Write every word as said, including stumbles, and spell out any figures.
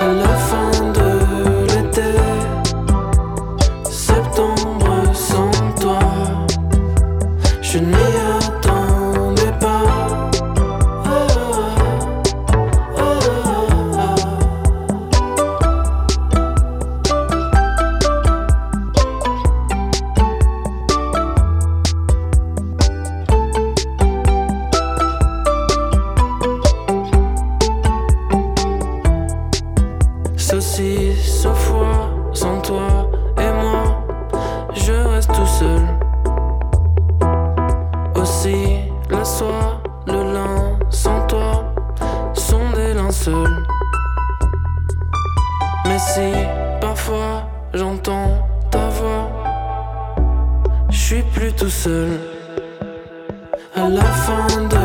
la fin de l'été, septembre sans toi, je n'y attendais pas. Oh, oh, oh, oh. Saucisse au foie, sans toi et moi, je reste tout seul. Aussi la soie, le lin, sans toi, sont des linceuls. Mais si parfois j'entends ta voix, je suis plus tout seul. À la fin de